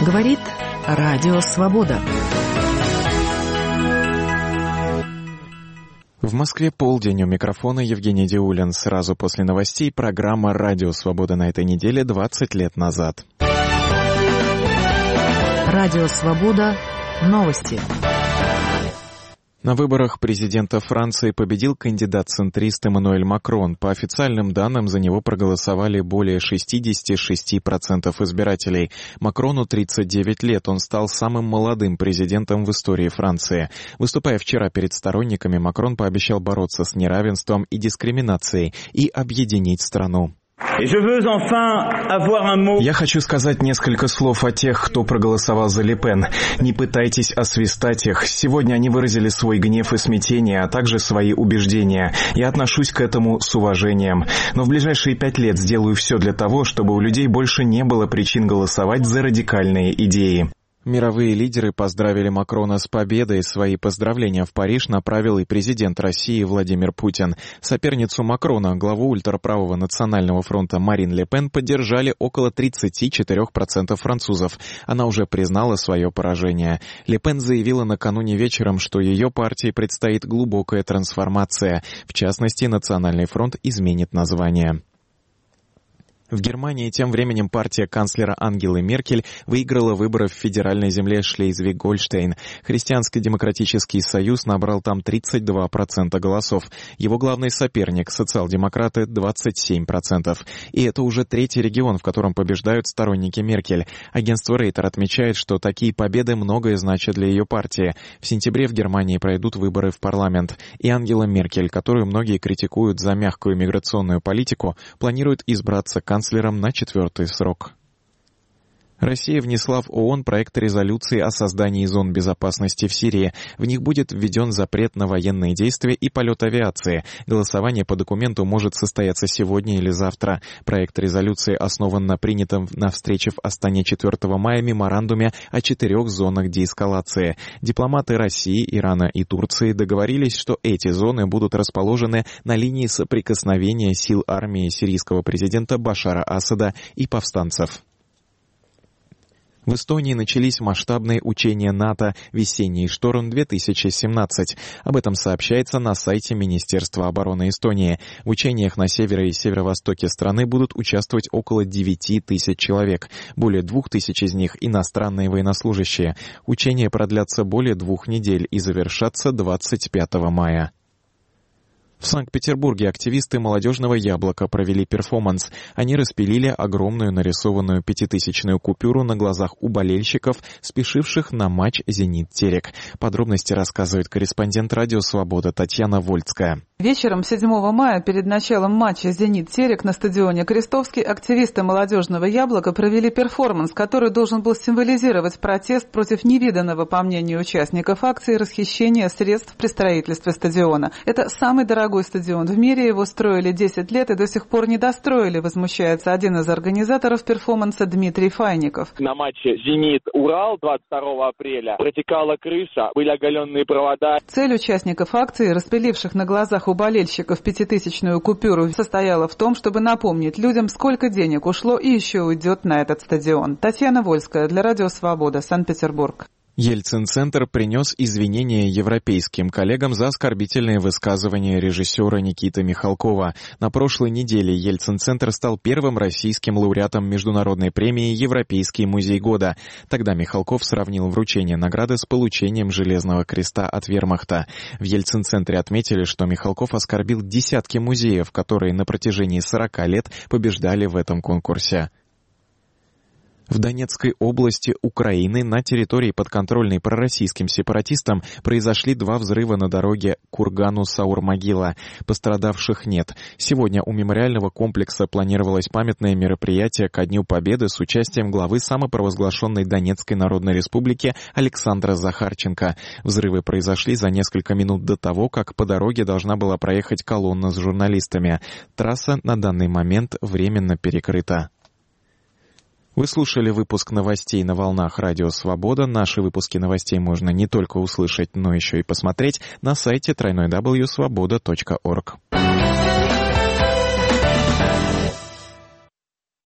Говорит Радио Свобода. В Москве полдень, у микрофона Евгений Диулин. Сразу после новостей программа «Радио Свобода» на этой неделе 20 лет назад. Радио Свобода. Новости. На выборах президента Франции победил кандидат-центрист Эммануэль Макрон. По официальным данным, за него проголосовали более 66% избирателей. Макрону 39 лет, он стал самым молодым президентом в истории Франции. Выступая вчера перед сторонниками, Макрон пообещал бороться с неравенством и дискриминацией и объединить страну. Я хочу сказать несколько слов о тех, кто проголосовал за Ле Пен. Не пытайтесь освистать их. Сегодня они выразили свой гнев и смятение, а также свои убеждения. Я отношусь к этому с уважением. Но в ближайшие 5 лет сделаю все для того, чтобы у людей больше не было причин голосовать за радикальные идеи. Мировые лидеры поздравили Макрона с победой. Свои поздравления в Париж направил и президент России Владимир Путин. Соперницу Макрона, главу ультраправого национального фронта Марин Ле Пен, поддержали около 34% французов. Она уже признала свое поражение. Ле Пен заявила накануне вечером, что ее партии предстоит глубокая трансформация. В частности, Национальный фронт изменит название. В Германии тем временем партия канцлера Ангелы Меркель выиграла выборы в федеральной земле Шлезвиг-Гольштейн. Христианско-демократический союз набрал там 32% голосов. Его главный соперник, социал-демократы, 27%. И это уже третий регион, в котором побеждают сторонники Меркель. Агентство Рейтер отмечает, что такие победы многое значат для ее партии. В сентябре в Германии пройдут выборы в парламент. И Ангела Меркель, которую многие критикуют за мягкую миграционную политику, планирует избраться канцлером на 4-й срок. Россия внесла в ООН проект резолюции о создании зон безопасности в Сирии. В них будет введен запрет на военные действия и полет авиации. Голосование по документу может состояться сегодня или завтра. Проект резолюции основан на принятом на встрече в Астане 4 мая меморандуме о 4 зонах деэскалации. Дипломаты России, Ирана и Турции договорились, что эти зоны будут расположены на линии соприкосновения сил армии сирийского президента Башара Асада и повстанцев. В Эстонии начались масштабные учения НАТО «Весенний шторм-2017». Об этом сообщается на сайте Министерства обороны Эстонии. В учениях на севере и северо-востоке страны будут участвовать около 9 тысяч человек. Более 2 тысяч из них — иностранные военнослужащие. Учения продлятся более 2 недель и завершатся 25 мая. В Санкт-Петербурге активисты «Молодежного яблока» провели перформанс. Они распилили огромную нарисованную 5000-ную купюру на глазах у болельщиков, спешивших на матч «Зенит-Терек». Подробности рассказывает корреспондент «Радио Свобода» Татьяна Вольцкая. Вечером 7 мая перед началом матча «Зенит-Терек» на стадионе Крестовский активисты «Молодежного яблока» провели перформанс, который должен был символизировать протест против невиданного, по мнению участников акции, расхищения средств при строительстве стадиона. Это самый дорогой стадион в мире, его строили 10 лет и до сих пор не достроили, возмущается один из организаторов перформанса Дмитрий Файников. На матче «Зенит-Урал» 22 апреля протекала крыша, были оголенные провода. Цель участников акции, распиливших на глазах у болельщиков 5000-ную купюру, состояла в том, чтобы напомнить людям, сколько денег ушло и еще уйдет на этот стадион. Татьяна Вольская для Радио Свобода, Санкт-Петербург. Ельцин-центр принес извинения европейским коллегам за оскорбительные высказывания режиссера Никиты Михалкова. На прошлой неделе Ельцин-центр стал первым российским лауреатом международной премии «Европейский музей года». Тогда Михалков сравнил вручение награды с получением Железного креста от Вермахта. В Ельцин-центре отметили, что Михалков оскорбил десятки музеев, которые на протяжении 40 лет побеждали в этом конкурсе. В Донецкой области Украины на территории, подконтрольной пророссийским сепаратистам, произошли 2 взрыва на дороге Кургану-Саур-Могила. Пострадавших нет. Сегодня у мемориального комплекса планировалось памятное мероприятие ко Дню Победы с участием главы самопровозглашенной Донецкой Народной Республики Александра Захарченко. Взрывы произошли за несколько минут до того, как по дороге должна была проехать колонна с журналистами. Трасса на данный момент временно перекрыта. Вы слушали выпуск новостей на волнах Радио Свобода. Наши выпуски новостей можно не только услышать, но еще и посмотреть на сайте www.svoboda.org.